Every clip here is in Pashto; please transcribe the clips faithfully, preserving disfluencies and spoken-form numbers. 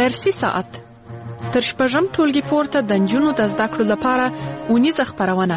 درسي ساعت تر شپږم ټولګي پورته د نجونو د زده کړو لپاره اونیزه خپرونه.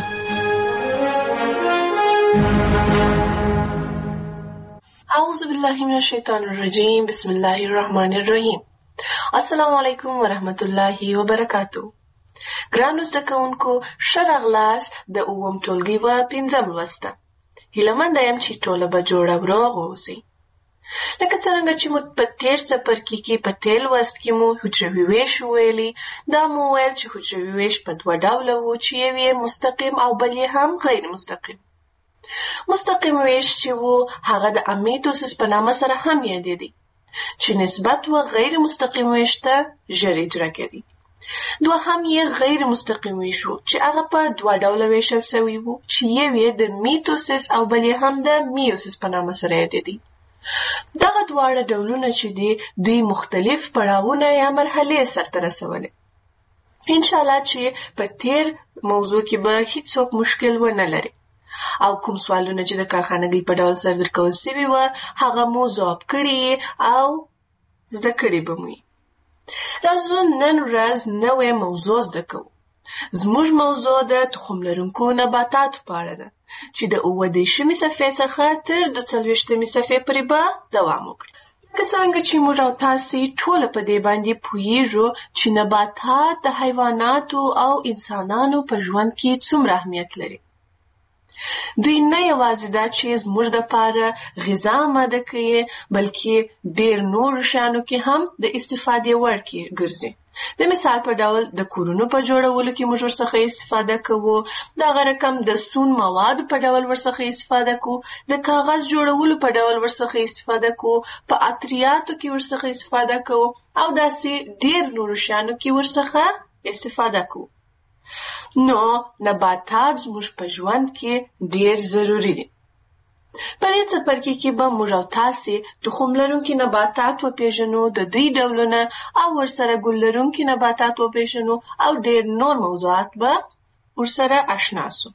اعوذ بالله من الشیطان الرجیم. بسم الله الرحمن الرحیم. السلام علیکم ورحمت الله وبرکاتو. ګرانو زده کوونکو، ښه راغلاست د اووم ټولګي په پنځم لوست ته. هیله منده یم چې ټوله به جوړ او روغ اوسئ. لکه څرنګه چې مو په تېر څپرکي کې په تېر لوست کې مو حجروي ویش وویلي، دا مو وویل چې حجروي ویش په دوه ډوله و چې یو یې مستقیم او بل یې هم غیر مستقیم. مستقیم ویش چې و هغه د امیتوسیس په نامه سره هم یادېدی، چې نسبت و غیر مستقیم ویش ته ژر اجرا کېدی. دوهم یې غیر مستقیم ویش و چې هغه په دوه ډوله ویشل سوی و چې یو یې د میتوسیس او بل یې هم د میوسیس په نامه سره یادېدی. دغه دواړه ډولونه چې دي دوی مختلف پړاوونه یا مرحلې سرته رسولې. انشاءالله چې په تېر موضوع کې به هیڅوک مشکل ونه لري او کوم سوالونه چې د کارخانګۍ په ډول سر درکول سوي وه هغه مو ځواب کړي او زده کړي به مو. راځو نن ورځ نوې موضوع زده کوو. زموږ موضوع د تخم لرونکو نباتاتو په اړه ده چې د اووه دېرشمې صفحې څخه تر دوه څلوېښتمې صفحې پورې به دوام وکړي. لکه څرنګه چې موږ او تاسې ټوله په دې باندې پوهیږو چې نباتات د حیواناتو او انسانانو په ژوند کې څومره اهمیت لري. دوی نه یوازې دا چې زموږ دپاره غذا آماده کوي، بلکې ډېر نورو شیانو کې هم د استفادې وړ ګرځي. د مثال په ډول د کورونو په جوړولو کې موږ ورڅخه استفاده کوو، دغه رقم د سون موادو په ډول ورڅخه استفاده کوو، د کاغذ جوړولو په ډول ورڅخه استفاده کوو، په عطریاتو کې ورڅخه استفاده کوو او داسې ډېر نورو شیانو کې ورڅخه استفاده کوو. نو نباتات زموږ په ژوند کې ډېر ضروري دي. په دې څپرکي کې به موږ او تاسې تخم لرونکي نباتات وپېژنو، د دوی ډولونه او ورسره ګل لرونکي نباتات وپېژنو او ډېر نور موضوعات به ورسره اشنا سو.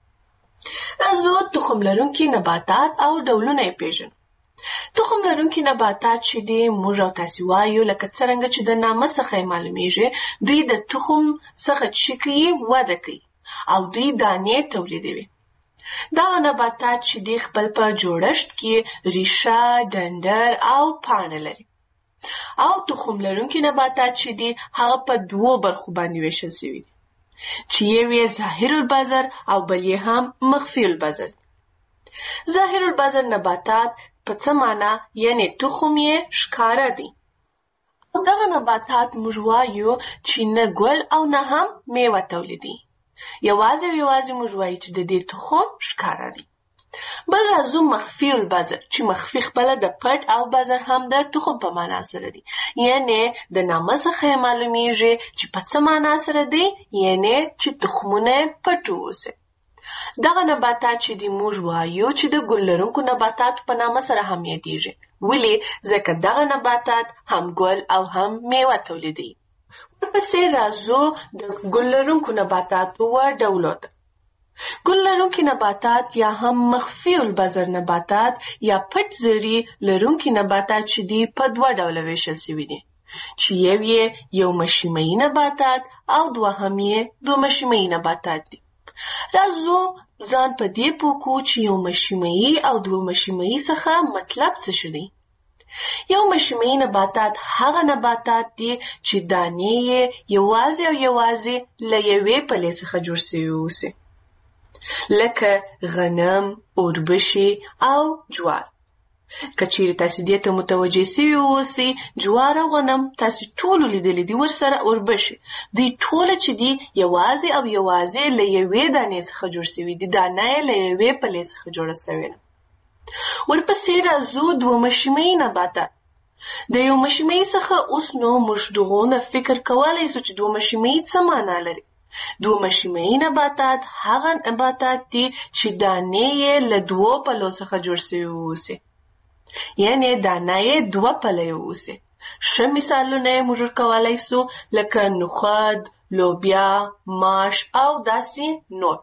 راځو تخم لرونکي نباتات او ډولونه یې پېژنو. تخم لرونکي نباتات چې دي موږ او تاسې وایو لکه څرنګه چې د نامه څخه یې معلومیږي، دوی د تخم څخه چې کوي وده کوي او دوی دانې تولیدوي. دغه نباتات چې دي خپل په جوړښت کې ریښه، ډنډر او پاڼه لري. او تخم لرونکي نباتات چې دي هغه په دوو برخو باندې ویشل سوي دي چې یو یې ظاهر البذر او بل یې هم مخفي البذر. ظاهر البذر نباتات په څه معنا یعنې تخم یې ښکاره دی. دغه نباتات موږ وایو چې نه ګل او نه هم میوه تولیدي. یوازې او یوازې موږ وایو چې د دې تخم ښکاره دی. بل راځو مخفي البذر چې مخفي خپله د پټ او بذر هم د تخم په معنا سره دی، یعنې د نامه څخه یې معلومیږي چې په څه معنا سره دی، یعنې چې تخمونه پټ واوسي. دغه نباتات چې دی موږ وایو چې د ګل لرونکو نباتاتو په نامه سره هم یادیږي. ولې؟ ځکه دغه نباتات هم ګل او هم میوه تولیدوي. ورپسې راځو د ګل لرونکو نباتاتو و ډولو ته. ګل لرونکي نباتات یا هم مخفي البذر نباتات یا پټ زړي لرونکي نباتات چې دي په دوه ډوله ویشل سوي دي، چې یو یې یو مشیمه‌ایي نباتات او دوهم یې دوه مشیمه‌ایي نباتات دي. راځو ځان په دې پوه کړو چې یو مشیمه‌ایي او دوه مشیمه‌ایي څخه مطلب څه شی دی. یو مشیمه‌ایي نباتات هغه نباتات دي چې دانې یې یوازې او یوازې له یوې پلې څخه جوړ سوي اوسي، لکه غنم، اوربشې او جوار. که چیرې تاسې دې ته متوجه سوي اوسئ، جوار او غنم تاسې ټولو لیدلي دي، ورسره اوربشې، دوی ټوله چې دي یوازې او یوازې له یوې دانې څخه جوړ سوي دي، دانه یې له یوې پلې څخه جوړه سوې ده. ورپسې راځو دوه مشیمه‌ایي نباتات. د یو مشیمه‌ایي څخه اوس نو موږ دغونه فکر کولی سو چې دوه مشیمه‌ایي څه معنا لري. دوه مشیمه‌ایي نباتات هغه نباتات دي چې دانې یې له دوو پلو څخه جوړ سوي اوسي، یعنې دانه یې دوه پلې اوسي. ښه مثالونه یې موږ ورکولی سو لکه نخود، لوبیا، ماش او داسې نور.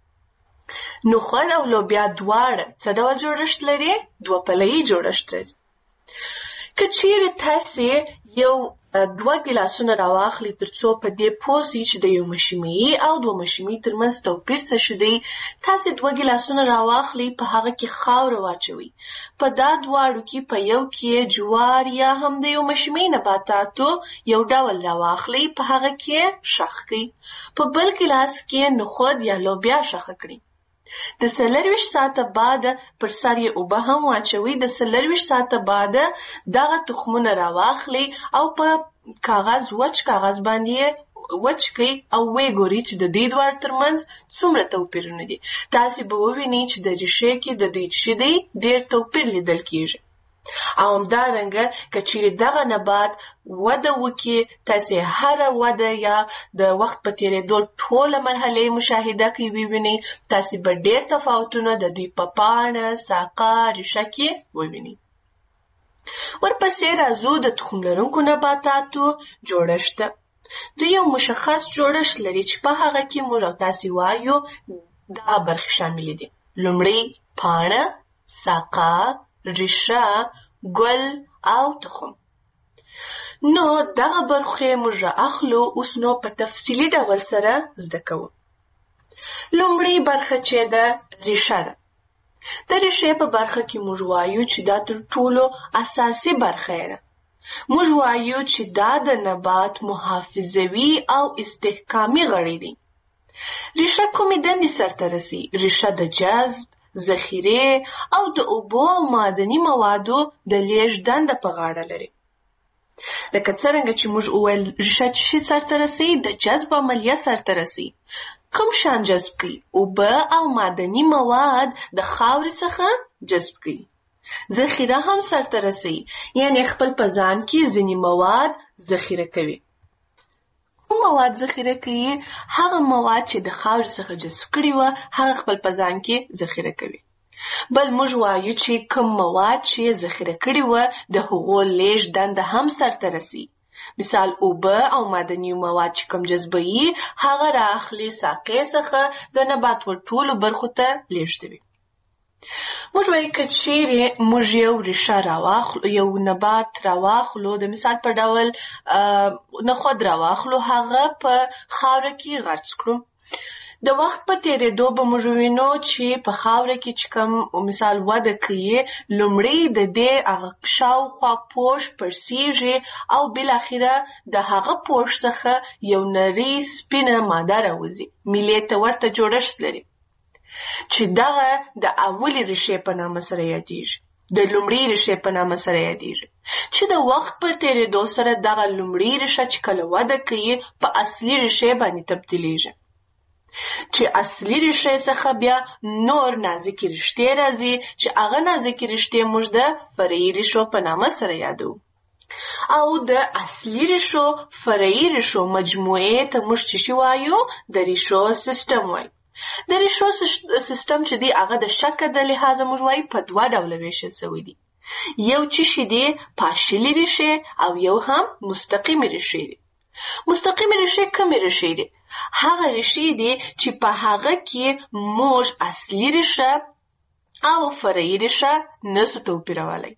نخود او لوبیا دواړه څه ډول جوړښت لري؟ دوه پله‌یي جوړښت لري. که چیرې تاسې یو دوه ګیلاسونه راواخلي تر څو په دې پوه سي چې د یو مشیمیي او دوه مشیمیي ترمنځ توپیر څه شی دی. تاسې دوه ګیلاسونه راواخلي، په هغه کې خاوره واچوئ. په دا دواړو کې په یو کې جوار یا هم د یو مشیمیي نباتاتو یو ډول راواخلي، په هغه کې شخ کړئ. په بل ګیلاس کې نخود یا لوبیا شخه کړئ. د څلرویشت ساعته بعد پر سر یې اوبه هم واچوئ. د څلرویشت ساعته بعد دغه تخمونه راواخلئ او په کاغذ وچ کاغذ باندې وچ کړئ او ویې ګورئ چې د دې دواړو ترمنځ څومره توپیرونه دي. تاسې به ووینئ چې د ریښې کې د دوی چې دی ډېر توپیر لیدل کېږي. او همدارنګه که چیرې دغه نبات وده وکړي، تاسې هره وده یا د وخت په تېرېدو ټوله مرحلې مشاهده کوي ووینئ، تاسې به ډېر تفاوتونه د دوی په پاڼه، ساقه، ریښه کې ووینئ. ورپسې راځو د تخم لرونکو نباتاتو جوړښت ته. دوی یو مشخص جوړښت لري چې په هغه کې موږ او تاسې وایو دغه برخې شاملې دي: لومړی پاڼه، ساقه، ریښه، ګل او تخم. نو دغه برخې موږ رااخلو. اوس نو په تفصیلي ډول سره زده کوو. لومړی برخه چې ده ریښه ده. د ریښې په برخه کې موږ وایو چې دا تر ټولو اساسي برخه ده. موږ وایو چې دا د نبات محافظوي او استحکامي غړي دي. ریښه کومې دندې سرته رسي؟ ریښه د جذب، ذخیره او د اوبو او معدني موادو د لیږد دنده په غاړه لري. لکه څرنګه چې موږ وویل ریښه چې شي سرته رسي؟ د جذب عملیه سرته رسي. کوم شیان جذب کوي؟ اوبه او معدني مواد د خاورې څخه جذب کوي. ذخیره هم سرته رسي، یعنی خپل په ځان کې ځینې مواد ذخیره کوي. کوم مواد ذخیره کوي؟ هغه مواد چې د خاورې څخه جذب کړي وه هغه خپل په ځان کې ذخیره کوي. بل موږ وایو چې کوم مواد چې ذخیره کړي وه د هغو لیږد دنده هم سرته رسي. مثال اوبه او معدني مواد چې کوم جذبوي هغه رااخلي ساقې څخه د نبات ور ټولو برخو ته لیږدوي. موږ وایو که چیرې موږ یو ریښه راواخلو، یو نبات راواخلو، د مثال په ډول نخود راواخلو، هغه په خاوره کې غرس کړو. د وخت په تېرېدو به موږ وینو چې په خاوره کې چې کوم مثال وده کوي، لومړی د دې هغه شاوخوا پوښ پړسیږي او بالاخره د هغه پوښ څخه یو نرۍ سپینه ماده راوځي. میلې ته ورته جوړښت لري چې دغه د اولې ریښې په نامه سره یادیږي، د لومړۍ ریښې په نامه سره یادیږي، چې د وخت په تېرېدو سره دغه لومړۍ ریښه چې کله وده کوي په اصلي ریښې باندې تبدیلیږي، چې اصلي ریښې څخه بیا نور نازکې رشتې راځي، چې هغه نازکې رشتې موږ د فرعي ریښو په نامه سره یادو. او د اصلي ریښو فرعي ریښو مجموعې ته موږ چې شي وایو؟ د ریښو سیستم وایو. د ریښو سیستم چې دی هغه د شکل د لحاظه موږ وایو په دوه ډوله ویشل شوی دی. یو چې شي دی پاشلي ریښې او یو هم مستقیمې ریښې دي. مستقیمې ریښې کومې ریښې دي؟ هغه ریښې دي چې په هغه کې موږ اصلي ریښه او فرعي ریښه نسو توپیرولی.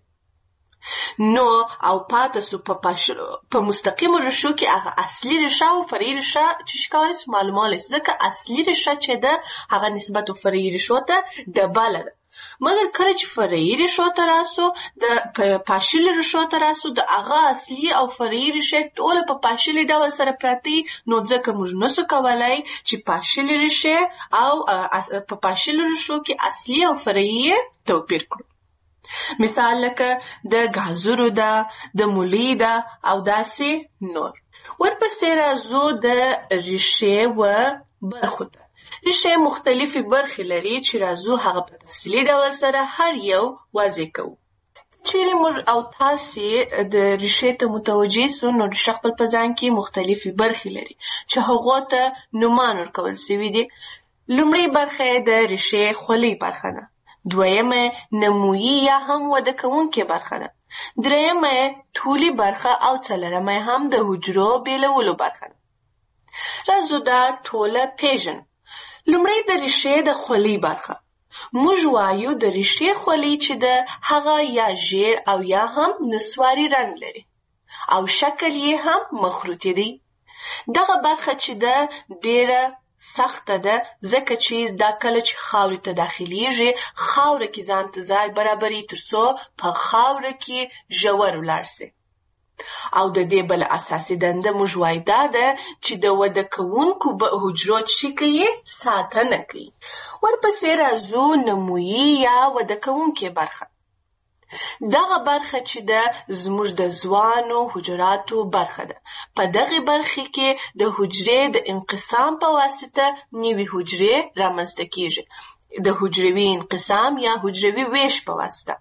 نو او پاتې سو په پاشلو په مستقیمو ریښو کې هغه اصلي ریښه او فرعي ریښه چې شي کولی سو معلومولی سو، ځکه اصلي ریښه چې ده هغه نسبت فرعي ریښو ته ډبله ده. مګر کله چې فرعي ریښو ته راسو، د پاشلي ریښو ته راسو، د هغه اصلي او فرعي ریښې ټوله په پاشلي ډول سره پراته وي، نو ځکه موږ نسو کولی چې پاشلي ریښې او په پاشلو ریښو کې اصلي او فرعي توپیر کړو. مثال لکه د ګازرو ده، د مولی ده او داسې نور. ورپسې راځو د ریښې و برخو ته. ریښې مختلفې برخې لري چې راځو هغه په تفصیلي ډول سره هر یو واضح کوو. چیرې موږ او تاسې د ریښې ته متوجه سو، نو ریښه خپل په ځان کې مختلفې برخې لري چې هغو ته نومان ورکول سوي دي. لومړۍ برخه یې د ریښې خولۍ برخه ده. دویمه نمویي یا هم وده کوونکې برخه ده. درېیمه طولي برخه او څلورمه هم د حجرو بیلولو برخه ده. راځو دا ټوله پیژنو. لومړی د ریښې د خولۍ برخه. موږ وایو د ریښې خولۍ چې ده هغه یا ژیړ او یا هم نسواري رنګ لري. او شکل یې هم مخروطي دی. دغه برخه چې ده ډیره سخته ده ځکه چې دا کله چې خاورې ته داخلیږي خاوره کې ځان ته ځای برابري تر څو په خاوره کې ژور ولاړ سي. او د دې بل اساسي دنده موږ وایو دا ده چې د وده کوونکو حجرو چې کوي ساتنه کوي. ورپسې راځو نمویي یا وده کوونکې برخه. دغه برخه چې ده زموږ د ځوانو حجراتو برخه ده. په دغه برخه کې د حجرې د انقسام په واسطه نوې حجرې رامنځته کیږي. د حجروي انقسام یا حجروي ویش په واسطه.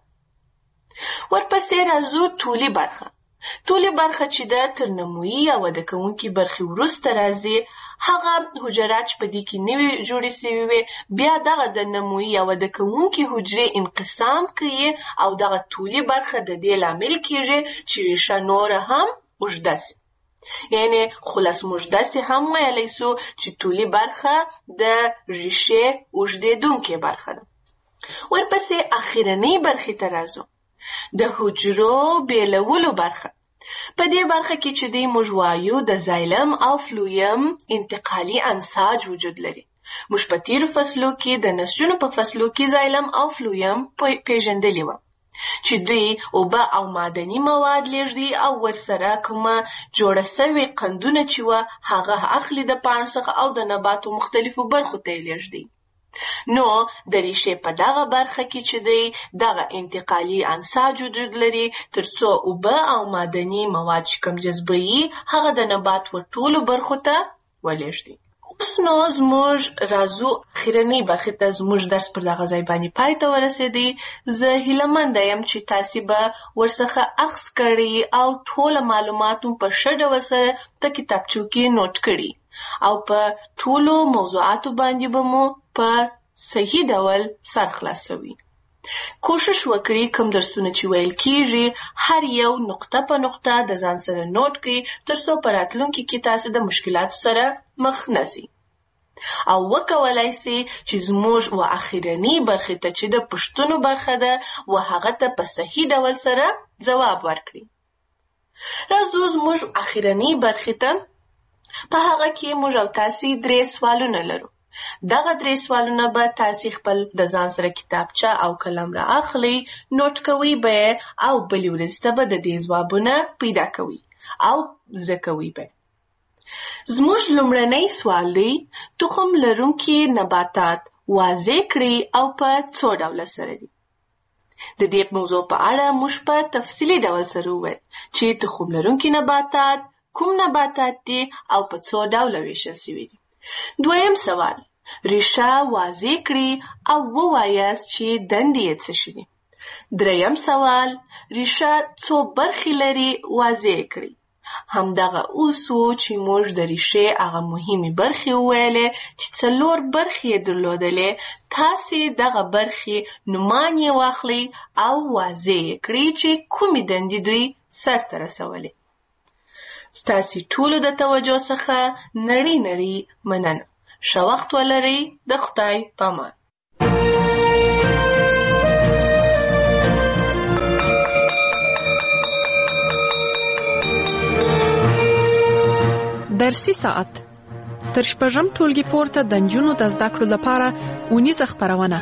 ورپسې راځو طولي برخه. طولي برخه چې ده تر نمویي یا وده کوونکې برخې وروسته راځي. هغه حجرات چې په دې کې نوې جوړې سوي وي بیا دغه د نمویي یا وده کوونکې حجرې انقسام کوي او دغه طولي برخه د دې لامل کیږي چې ریښه نوره هم اوږده سي. یعنې خلاص موږ داسې هم ویلی سو چې طولي برخه د ریښې اوږدېدونکې برخه ده. ورپسې اخرنۍ برخې ته راځو. د حجرو بیلولو برخه. په دې برخه کې چې دی موږ وایو د زایلم او فلویم انتقالي انساج وجود لري. موږ په تیرو فصلو کې د نسجونو په فصلو کې زایلم او فلویم پیژندلي وه چې دوی اوبه او معدني مواد لیږدي او ورسره کومه جوړه سوې قندونه چې وه هغه اخلي د پاڼو څخه او د نباتو مختلفو برخو ته یې لیږدي. نو د ریښې په دغه برخه کې چې دی دغه انتقالي انساج وجود لري تر څو اوبه او معدني مواد چې کوم جذبوي هغه د نبات ور ټولو برخو ته ولیږدي. اوس نو زموږ راځو اخرنۍ برخې ته. زموږ درس پر دغه ځای باندې پای ته ورسېدی. زه هیلهمنده یم چې تاسې به ورڅخه اخذ کړي او ټوله معلومات په ښه ډول سره په کتابچو کې نوټ کړي او په ټولو موضوعاتو باندې به مو په صحیح ډول سر خلاصوي. کوشش وکړئ کوم درسونه چې ویل کیږي هر یو نقطه په نقطه د ځان سره نوٹ کړئ تر څو په راتلونکي کې تاسو د مشکلاتو سره مخ نشئ. او وکولای سي چې زموږ و اخرنۍ برخې ته چې د پوښتنو برخه ده و هغه ته په صحیح ډول سره ځواب ورکړي. راځو زموږ اخرنۍ برخې ته. په هغه کې موږ او تاسې درې سوالونه لرو. دغه درې سوالونه به تاسې خپل د ځان سره کتابچه او قلم را اخلي، نوٹ کوئ به او بلې ورځې ته به د دې ځوابونه پیدا کوئ او زده کوئ به. زموږ لومړنی سوال دی: تخم لرونکي نباتات واضح کړئ او په څو ډوله سره دي. د دې موضوع په اړه موږ په تفصیلي ډول سره وویل چې تخم لرونکي نباتات کوم نباتات دي او په څو ډوله ویشل شوي دي. دویم سوال: ریښه واضح کړئ او ووایاست چې دندې یې څه شي دي. دریم سوال: ریښه څو برخې لري واضح کړئ. همدغه اوس و چې موږ د ریښې هغه مهمې برخې وویلې چې څلور برخې یې درلودلې. تاسې دغه برخې نومان یې واخلئ او واضح یې کړئ چې کومې دندې دوی سرته رسولې. ستاسې ټولو د توجه څخه نړۍ نړۍ مننه. ښه وخت ولرئ. د خدای په امان. درسي ساعت تر شپږم ټولګي پورته د نجونو د زده کړو لپاره اونیزه خپرونه.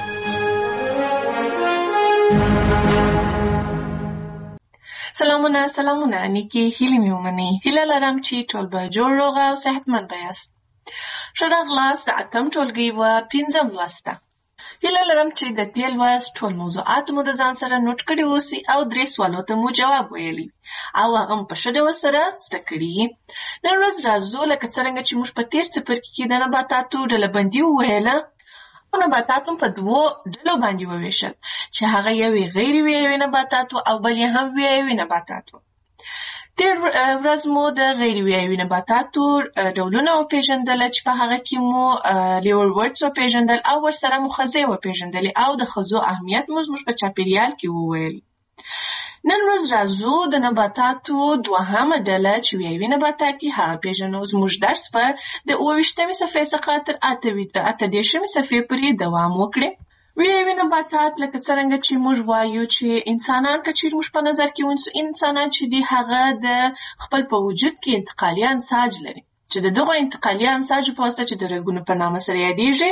سلامونه سلامونه نیکی هیلې مې ومنئ. هیله لرم چې ټول به جوړ روغ او صحتمند به یاست. ښه راغلاست د اتم ټولګي و پنځم لوست ته. هیله لرم چې د دې لوست ټول موضوعات مو د ځان سره نوٹ کړي اوسي او درې سوالو ته مو جواب ویلی او هغه په ښه ډول سره زده کړي. نن ورځ راځو لکه څرنګه چې موږ په تېر څپرکي کې د نباتاتو ډلهبندي وویله، نباتات هم په دوو ډلو باندې وویشل چې هغه یوې غیر ویایوي نباتاتو او بل یې هم ویایوي نباتاتو. تېر ورځ مو د غیر ویایوي نباتاتو ډولونه وپېژندله چې په هغه کې مو لیورورډز وپېژندل او ورسره مو خزې وپېژندلې او د خزو اهمیت مو زموږ په چاپېریال کې وویل. نن ورځ راځو د نباتاتو دوهمه ډله چې ویایوي نباتات دي هغه پېژنو. زموږ درس به د اوه ویشتمې صفحې څخه تر اته دېرشمې صفحې پورې دوام وکړي. ویایوي نباتات لکه څرنګه چې موږ وایو چې انسانان که چیرې موږ په نظر کې ونیسو انسانان چې دي هغه د خپل په وجود کې انتقالي انساج لري چې د دغو انتقالي انساجو په واسطه چې د رګونو په نامه سره یادېږي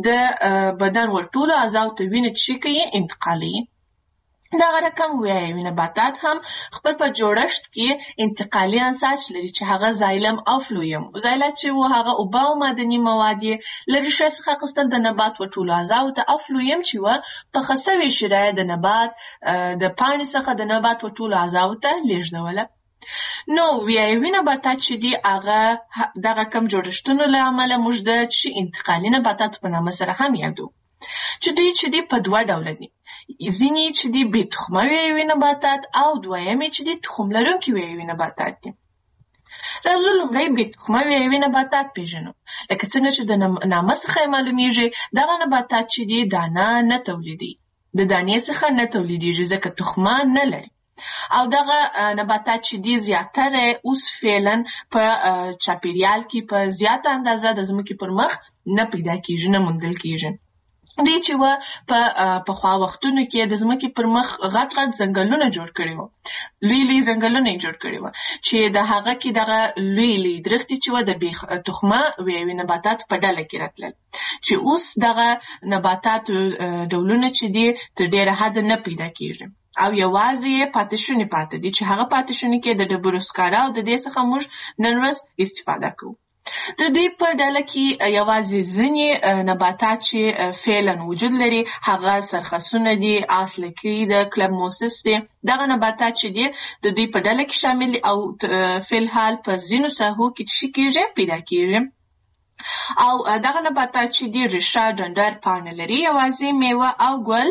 د بدن ور ټولو اعضاو ته وینه چې کوي انتقالوي. دغه رقم ویایوي نباتات هم خپل په جوړښت کې انتقالي انساج لري چې هغه زایلم او فلویم. زایلم چې و هغه اوبه او معدني مواد یې له ریښې څخه اخیستل د نبات و ټولو اعضاو ته، او فلویم چې و پخه سوې شیره د نبات د پاڼې څخه د نبات و ټولو اعضاو ته لیږدوله. نو ویایوي نباتات چې دي هغه دغه کم جوړښتونو له امله موږ د چې انتقالي نباتاتو په نامه سره هم یادو چې دوی چې دي په دوه ډوله دي. ځینې چې دي بې تخمه ویایوي نباتات او دویمې چې دي تخم لرونکي ویایوي نباتات دي. راځو لومړی بې تخمه ویایوي نباتات پېژنو. لکه څنګه چې د نامه څخه یې معلومیږي دغه نباتات چې دي دانه نه تولیدوي، د دانې څخه نه تولیدېږي ځکه تخمه نه لري. او دغه نباتات چې دي زیاتره اوس فعلا په چاپیریال کې په زیاته اندازه د ځمکې پر مخ نه پیدا کېږي، نه موندل کېږي. دوی چې و په پخوا وختونو کې د ځمکې پر مخ غټ غټ ځنګلونه جوړ کړي وو، لوی لوی ځنګلونه یې جوړ کړي وو چې د هغه کې دغه لوی لوی درختې چې و د بې تخمه ویایوي نباتاتو په ډله کې راتلل، چې اوس دغه نباتاتو ډولونه چې دي تر ډېره حده نه پیدا کېږي او یوازې پاتې شوني پاتې دي چې هغه پاتې شوني کې د ډبرو سکاره او د دې څخه موږ نن ورځ استفاده کوو. د دې په ډله کې یوازې ځینې نباتات چې فعلا وجود لري هغه سرخسونه دي، آس لکۍ د کلبموسس دي. دغه نباتات چې دي د دوی په ډله کې شامل دي او فعلحال په ځینو ساحو کې چې کېږي پیدا کېږي. او دغه نباتات چې دي ریښه، ډنډر، پاڼه لري، یوازې میوه او ګل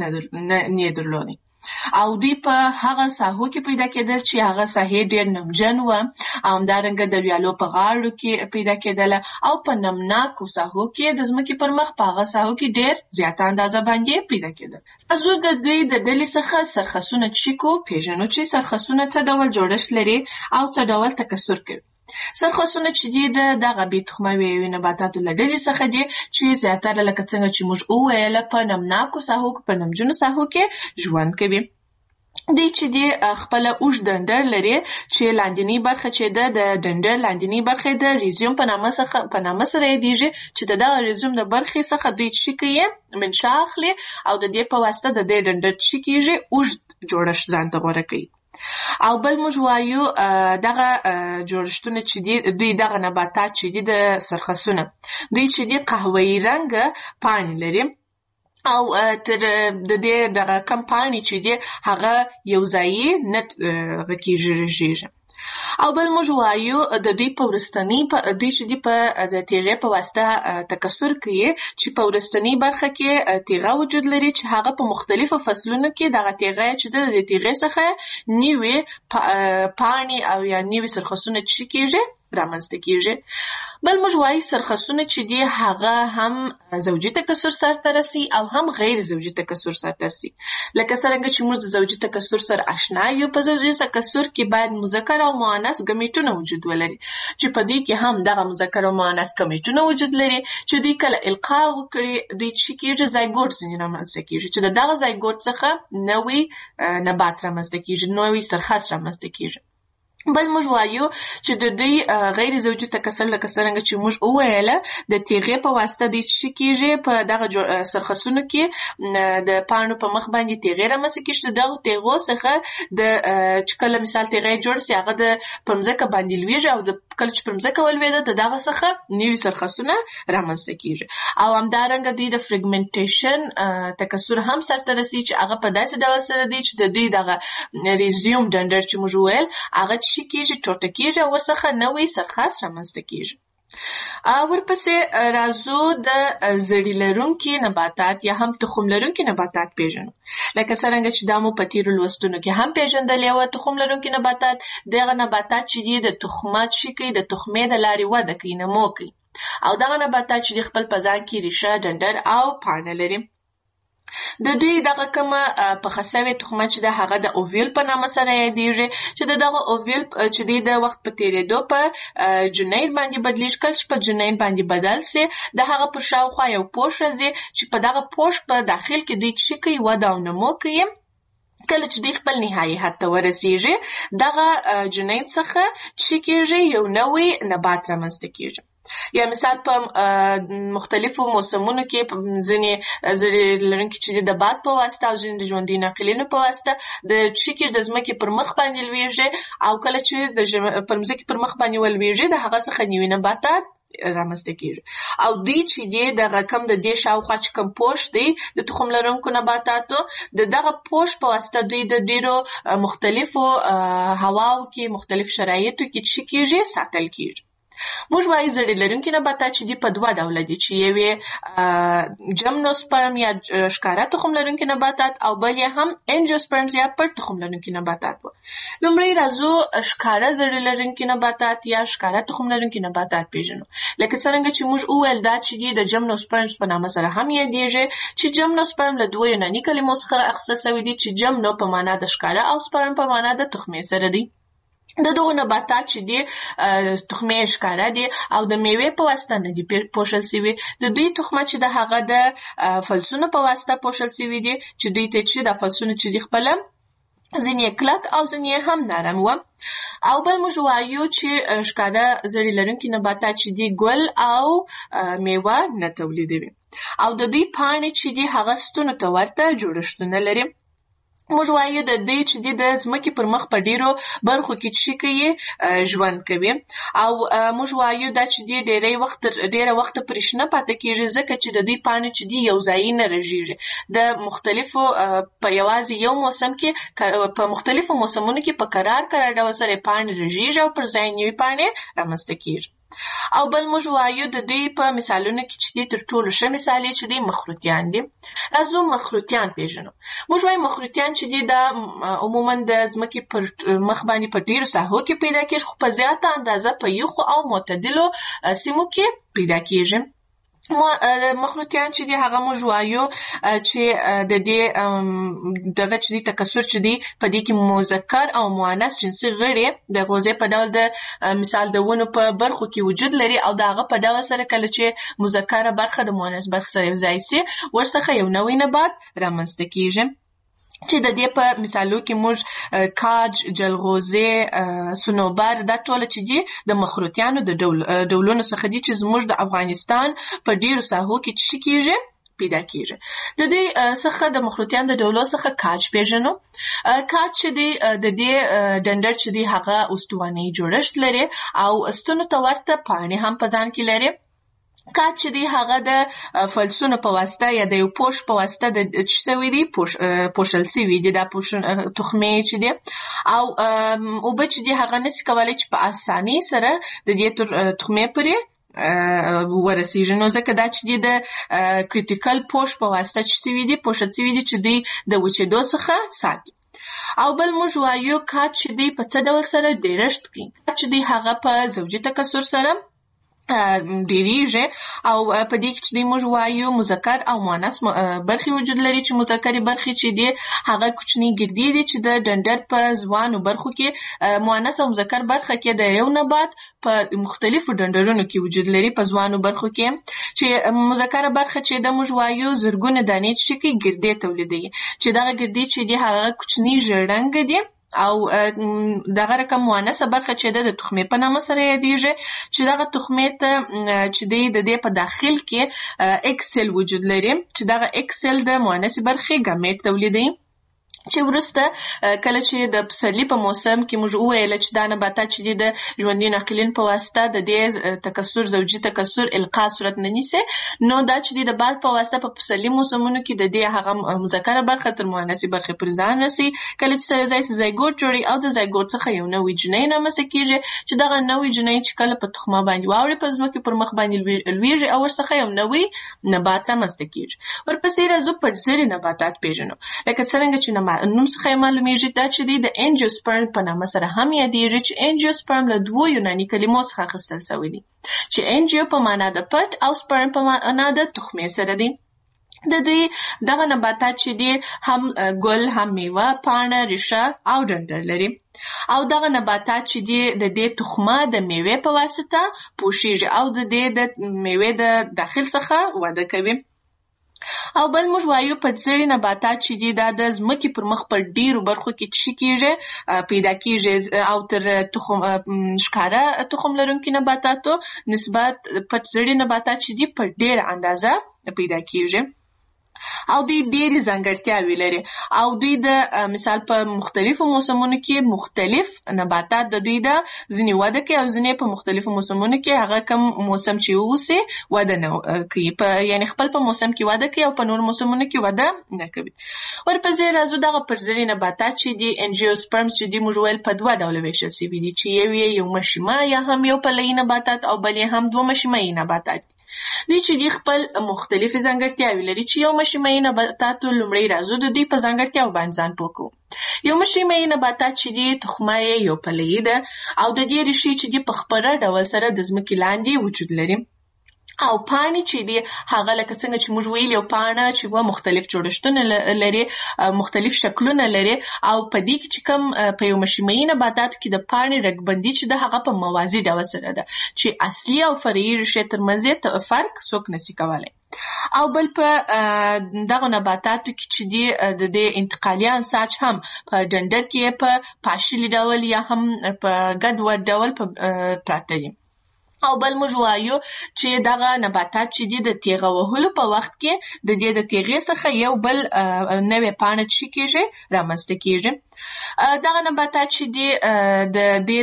نه درلودي. او دوی په هغه ساحو کې پیدا کېدل چې هغه ساحې ډېر نمجن و او همدارنګه د ویالو په غاړو کې پیدا کېدله او په نمناکو ساحو کې د ځمکې پر مخ په هغه ساحو کې ډېر زیاته اندازه باندې پیدا کېدل. زه د دوی د ډلې څخه سرخسونه چې کو پېژنو چې سرخسونه څه ډول جوړښت لري او څه ډول تکثر کوي. سرخسونه چې دي د دغه بې تخمه ویایوي نباتاتو له ډلې څخه دي چې زیاتره لکه څنګه چې موږ وویله په نمناکو ساحو په نمجنو ساحو کې ژوند کوي. دوی چې دي خپله اوږد ډنډر لري چې لاندینۍ برخه چې ده د ډنډر لاندینۍ برخه د ریزیوم په نامه څخه په نامه سره یادېږي چې د دغه ریزیوم د برخې څخه دوی چې کوي منشا اخلي او د دې په واسطه د دې ډنډر چې کېږي اوږد جوړښت ځان ته غوره کوي. او بل موږ وایو دغه جوړښتونه چې دي دوی دغه نباتات چې دي د سرخسونه دوی چې دي قهوه‌ایي رنګه پاڼې لري او تر د دې دغه کم پاڼې چې دي هغه یو ځایي نه کېږي رژېږي. او بل موږ وایو د دوی په وروستنۍ دوی چې دي په د تیغې په واسطه تکثر کوي چې په وروستنۍ برخه کې تیغه وجود لري چې هغه په مختلفو فصلونو کې دغه تیغه چې د تیغې څخه نوې پاڼې او یا نوې سرخسونه چې کېږي رامنځته کېږي. بل موږ وایو سرخسونه چې دي هغه هم زوجي تکثر سرته رسي او هم غیر زوجي تکثر سرته رسي. لکه څرنګه چې موږ د زوجي تکثر سره اشنا یو، په زوجي تکثر کې باید مذکر او مؤنث ګمیټونه وجود ولري چې په دوی کې هم دغه مذکر او مؤنث ګمیټونه وجود لري چې دوی کله القا وکړي دوی چې کېږي زایګوټ ځینې رامنځته کېږي چې د دغه زایګوټ څخه نوی نبات رامنځته کېږي، نوی سرخس رامنځته کېږي. بل موږ وایو چې د دوی غیر زوجي تکثر لکه څرنګه چې موږ وویله د تیغې په واسطه دوی چې کېږي په دغه سرخسونو کې د پاڼو په مخ باندې تیغې رامنځته کېږي. د دغو تیغو څخه د چې کله مثال تیغې جوړ سي هغه د په مځکه باندې لویږي او د کله چې په مځکه ولوېده د دغه څخه نوي سرخسونه رامنځته کېږي. او همدارنګه دوی د فریګمنټیشن تکثر هم سرته رسي چې هغه په داسې ډول سره دی چې د دوی دغه ریزیوم ډنډر چې موږ وویل هغه چې کېږي ټوټه کېږي او ورڅخه نوی سرخس رامنځته کېږي. ورپسې راځو د زړي لرونکي نباتات یا هم تخم لرونکي نباتات پېژنو. لکه څرنګه چې دا مو په تېرو لوستونو کې هم پېژندلې وه. تخم لرونکي نباتات دغه نباتات چې دي د تخمات چې کوي د تخمې د لارې وده کوي، نمو کوي. او دغه نباتات چې خپل په ځان کې ریښه، ډنډر او پاڼه لري. د دوی دغه کومه پخه سوې تخمه چې د هغه د اوویل په نامه سره یادېږي چې د دغه اوویل چې دی د وخت په تېرېدو په جنین باندې بدلیږي. کله چې په جنین باندې بدل سي د هغه پر شاوخوا یو پوښ راځي چې په دغه پوښ په داخل کې دوی څه کوي وده او نمو کوي. کله چې دوی خپل نهایي حد ته ورسېږي دغه جنین څخه څه کېږي یو نوی نبات رامنځته کېږي. یا مثال په مختلفو موسمونو کې په ځینې زړې لرونکي چې د باد په واسطه او ځینې د ژوندي ناقلینو په واسطه د څکې د ځمکې پر مخ باندې لویږي او کله چې د پر ځمکې پر مخ باندې ولویږي د هغه څخه نوي نباتات رامنځته کېږي. او دوی چې دی دغه کم د دې شاوخوا چې کوم پوښ دی د تخم لرونکو نباتاتو د دغه پوښ په واسطه دوی د ډېرو مختلفو هواو کې مختلف شرایطو کې څه کېږي ساتل کېږي. موږ وایو زړې لرونکي نباتات چې دي په دوه ډوله دي چې یو یې جمنوسپرم یا ښکاره تخم لرونکي نباتات او بل یې هم انجیوسپرمز یا پټ تخم لرونکي نباتات وو. لومړی راځو ښکاره زړې لرونکي نباتات یا ښکاره تخم لرونکي نباتات پیژنو. لکه څرنګه چې موږ وویل دا چې دي د جمنوسپرمز په نامه سره هم یادېږي چې جمنوسپرم له دوو یوناني کلمو څخه اخیستل سوي دي چې جمنو په معنا د ښکاره او سپرم په معنا د تخمې سره دی. د دغو نباتات چې دي تخمې ښکاره دي او د میوې په واسطه نه دي پوښل سوي. د دوی تخمه چې د هغه د فلسونو په واسطه پوښل سوي دي چې دوی ته چې د فلسونو چې دي خپله ځینې کلک او ځینې هم نرم وه. او بل موږ وایو چې ښکاره زړې لرونکي نباتات چې دي ګل او میوه نه تولیدوي او د دوی پاڼې چې دي هغه ستونو ته ورته جوړښتونه لري. موږ وایو د دوی چې د ځمکې پر مخ په ډیرو برخو کې چې کوي ژوند کوي او موږ وایو دا چې د ډیری وخت ډیره وخت پرې شنه پاتې کېږي ځکه چې د دوی پاڼې چې دي یو ځای نه رژېږي. د مختلفو په یوازې یو موسم کې په مختلفو موسمونو کې په قرار قرار ډول سره پاڼې رژېږي او پر ځای نوې پاڼې رامنځته کېږي. او بل موږ وایو د دوی په مثالونو کې چې دي تر ټولو ښه مثال یې چې دي مخروطیان دي. راځو مخروطیان پیژنو. موږ وایو مخروطیان چې دي دا عموما د ځمکې پر مخ باندې په ډېرو ساحو کې پیدا کېږي خو په زیاته اندازه په یخو او معتدلو سیمو کې پیدا کېږي. مخروطیان چې دي هغه موږ وایو چې د دې دغه چې دي تکثر چې دي په دې کې مذکر او مؤنث جنسي غړي د غوزې په ډول د مثال د ونو په برخو کې وجود لري او د هغه په ډول سره کله چې مذکره برخه د مؤنث برخه سره یو ځای سي ورڅخه یو نوی نبات رامنځته کېږي چې د دې په مثالو کې موږ کاج، جلغوزي، صنوبر دا ټول چې دي د مخروطیانو د ډولونو څخه دي چې زموږ د افغانستان په ډیرو ساحو کې څه کېږي پیدا کېږي. د دې څخه د مخروطیانو د ډولو څخه کاج پیژنو. کاج چې دی د دې ډنډر چې دی هغه استواني جوړښت لري او ستونو ته ورته پاڼې هم په ځان کې لري. کاج چې دی هغه د فلسونو په واسطه یا د یو پوښ په واسطه د څه سوي دي پوښل سوي دي دا تخمې چې دي او اوبه چې دي هغه نسي کولی چې په اسانۍ سره د دې تخمې پورې ورسېږي. نو ځکه دا چې دي د کریټیکل پوښ په واسطه چې سوي دي پوښل سوي دي چې دوی د وچېدو څخه ساتي. او بل موږ وایو کاج چې دی په څه ډول سره ډېرښت کوي. کاج چې دی هغه په زوجي تکثر سره ډیریږي او په دې کې چې موږ وایو مذکر او مؤنث برخې وجود لري چې مذکرې برخې چې دي هغه کوچني ګردې دي چې د ډنډر په ځوانو برخو کې مؤنث او مذکر برخه کې د یو نبات په مختلفو ډنډرونو کې وجود لري. په ځوانو برخو کې چې مذکره برخه چې د موږ وایو زرګونه دانې چې کې ګردې تولیدوي چې دغه ګردې چې دي هغه کوچني ژیړ رنګ دي او دغه رقم مؤنثه برخه چې د تخمې په نامه سره یادېږي چې دغه تخمې ته چې دی د دې په داخل کې اکسل وجود لري چې دغه اکسل د مؤنثې برخې ګامیټ تولیدوي چې وروسته کله چې د پسرلي په موسم کې موږ وویل چې دا نباتات چې دي د ژوندي ناقلین په واسطه د دې تکثر زوجي تکثر القاء صورت نه نیسي نو دا چې دي د باد په واسطه په پسرلي موسمونو کې د دې هغه مذکره برخه تر مؤنثې برخې پر ځان رسي. کله چې سره ځای زایګوټ جوړي او د زایګوټ څخه یو نوی جنین رامنځته کېږي چې دغه نوی جنین چې کله په تخمه باندې واوړي په ځمکې پر مخ باندې لویږي او ورڅخه یو نوی نبات رامنځته کېږي. ورپسې راځو پټزري نباتات پیژنو. لکه څرنګه چې نوم څخه معلومیږي دا چې دی د انجیوسپرم په نامه سره هم یادېږي چې انجیوسپرم له دوو یوناني کلمو څخه اخیستل سوی دی چې انجیو په معنا د پټ او سپرم په معنا د تخمې سره دی. د دوی دغه نباتات چې دي هم ګل، هم میوه، پاڼه، ریښه او ډنډر لري. او دغه نباتات چې دي د دې تخمه د میوې په واسطه پوشیږي او د دې د میوې د داخل څخه وده کوي. او بل موږ وایو پټزړي نباتات چې دي دا د ځمکې پر مخ په ډیرو برخو کې څه کیږي پیدا کیږي او تر تخم ښکاره تخم لرونکي نباتاتو نسبت پټزړي نباتات چې دي په ډیره اندازه پیدا کیږي. او دوی ډېرې ځانګړتیاوې لري او دوی د مثال په مختلفو موسمونو کې مختلف نباتات د دوی د ځینې وده کوي او ځینې په مختلفو موسمونو کې هغه کوم موسم چې ووسي وده نه کوي، په یعنی خپل په موسم کې وده کوي او په نور موسمونو کې وده نه کوي. ورپسې راځو دغه پرزري نباتات چې دي انجیوسپرمز چې دي موږ ویل په دوه ډوله ویشل سوي دي چې یو یې یو مشیمه یا هم یو پلوي نباتات او بل یې هم دوه مشیمه نباتات. دوی چې دی خپل مختلفې ځانګړتیاوې لري چې یو مشیمه نباتاتو لومړی راځو د دوی په ځانګړتیاو باندې ځان پوه کوو. یو مشیمه نباتات چې دی تخمه یې یو پلوي ده او د دې ریښې چې دی په خپره ډول سره د ځمکې لاندې وجود لري. او پاڼې چې دی هغه لکه څنګه چې موږ ویل یو پاڼه چې و مختلف جوړښتونه لري، مختلف شکلونه لري او په دې کې چې کوم په یو مشیمه نباتاتو کې د پاڼې رګبندي چې د هغه په موازي ډول سره ده چې اصلي او فرعي ریښې ترمنځ فرق څوک نشي کولی. او بل په دغه نباتاتو کې چې دی د دې انتقالي انساج هم په ډنډر کې په پاشلي ډول یا هم په ګډوډ ډول پراته دي. او بل موږ وایو چې دغه نباتات چې دي د تیغه وهلو په وخت کې د دې د تیغې څخه یو بل نوې پاڼه چې کېږي رامنځته کېږي. دغه نباتات چې دي د دې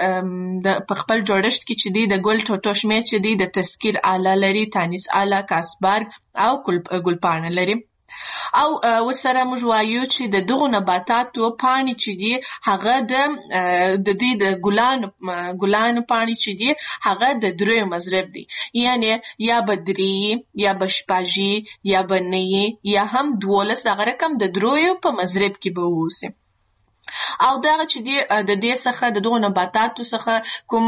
د په خپل جوړښت کې چې دي د ګل ټوټو شمېر چې دي د تذکیر آله لري، تانیس آله، کاسبرګ او ګلپاڼه لري. او ورسره موږ وایو چې د دغو نباتاتو پاڼې چې دي هغه د د دې د ګلانو ګلانو پاڼې چې دي هغه د دریو مضرب دي، یعنی یا به درې یا به شپږ یا به نه یا هم دولس دغه رقم د دریو په مضرب کې به واوسي. او دغه چې دی د دې څخه د دغو نباتاتو څخه کوم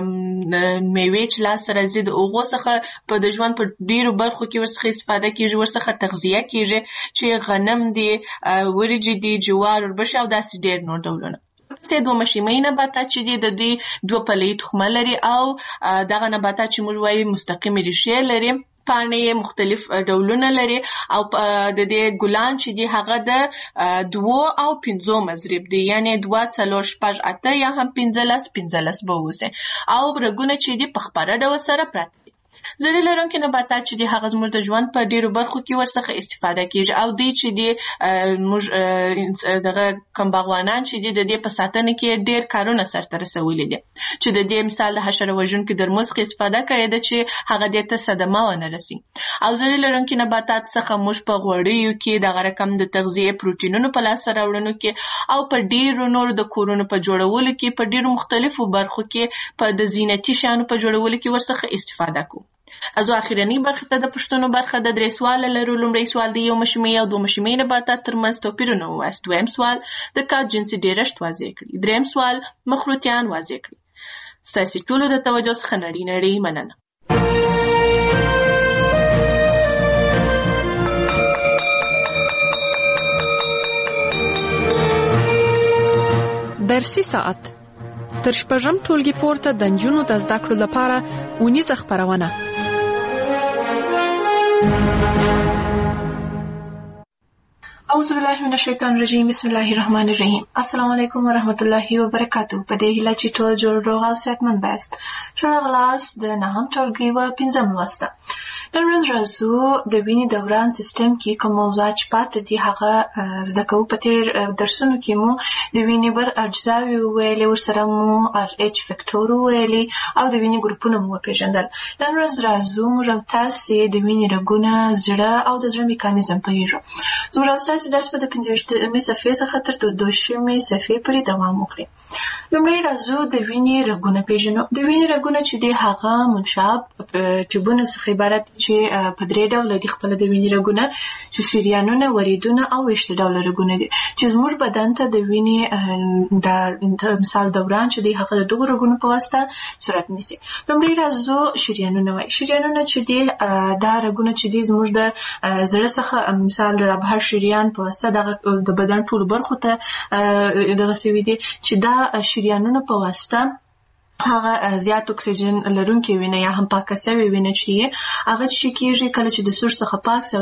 میوې چې لاسته راځي د هغو څخه په د ژوند په ډیرو برخو کې ورڅخه استفاده کیږي، ورڅخه تغذیه کیږي چې غنم دی، وریجې دي، جوار، وربشې او داسې ډیر نور ډولونه. دوه مشیمه نباتات چې دي د دوی دوه پلوي تخمه لري او دغه نباتات چې موږ وایو مستقیمې ریښې لري، پاڼې مختلف ډولونه لري او د دې ګلان چې دي هغه د دوه او پنځو مضرب دي، یعنی دوه څلور شپږ اته یا هم پنځلس پنځلس به اوسي. او رګونه چې دي په خپره ډول سره پراته دي. زړې لرونکي نباتات چې دي هغه زموږ د ژوند په ډیرو برخو کې ورڅخه استفاده کیږي او دوی چې دي موږ دغه کوم باغوانان چې دي د دې په ساتنه کې ډیر کارونه سرته رسولي دي چې د دې مثال د حشره وژونکو درمل څخه استفاده کړې ده چې هغه دې ته صدمه ونه رسي. او زړې لرونکي نباتات څخه موږ په غوړیو کې دغه رقم د تغذیه پروتینونو په لاسته راوړنو کې او په ډیرو نور د کورونو په جوړولو کې په ډیرو مختلفو برخو کې په د زینتي شیانو په جوړولو کې ورڅخه استفاده کوو. ازو اخیرنی برخه ته د پښتنو برخه د درې سوال لرو. لومړی سوال د یو مشیمه او دوه مشیمه نباتات ترمنځ توپیرونه ووایاست. دویم سوال د کار جنسي ډیرښت واضح کړئ. دریم سوال مخروطیان واضح کړئ. ستاسو ټولو د توجه څخه نړۍ نړۍ مننه. درسي ساعت تر شپږم ټولګي پورته د نجونو د زده کړو لپاره اونیزه خپرونه. اعوذ بالله من الشیطان الرجیم. بسم الله الرحمن الرحیم. السلام علیکم ورحمت الله وبرکاتو. په دې هیله چې ټول جوړ روغ او صحتمند یاست. ښه راغلاست د نهم ټولګي و پنځم لوست ته. نن ورځ راځو د وینې دوران سیستم کې کوم موضوعات چې پاتې دي هغه زده کوو. په تېر درسونو کې مو د وینې بر اجزاوې وویلې، ورسره مو ار ایچ فکټور وویلې او د وینې ګروپونه مو وپېژندل. نن ورځ راځو موږ او تاسې د وینې رګونه، زړه او د زړه میکانیزم پوهېږو. زموږ او ستاسې درس به د پنځویشتمې صفحې څخه تر دوهشتمې صفحې پورې دوام وکړي. لومړی راځو د وینې رګونه پېژنو. د وینې رګونه چې دي هغه منشاب ټیوبونو څخه عبارت دي چې په درې ډوله دي خپل د وینې رګونه، چې شریانونه، وریدونه او ویشت ډوله رګونه دي چې زموږ بدن ته د وینې د مثال دوران چې دی هغه د دغو رګونو په واسطه صورت نیسي. لومړی راځو شریانونه وایي. شریانونه چې دی دا رګونه چې دی زموږ د زړه څخه مثال د ابهار شریان په واسطه د بدن ټولو برخو ته دغه سوي دي چې دا شریانونه په واسطه هغه زیات اکسیجن لرونکې وینه یا هم پاکه سوې وینه چې هغه چې کېږي کله چې د سور څخه پاک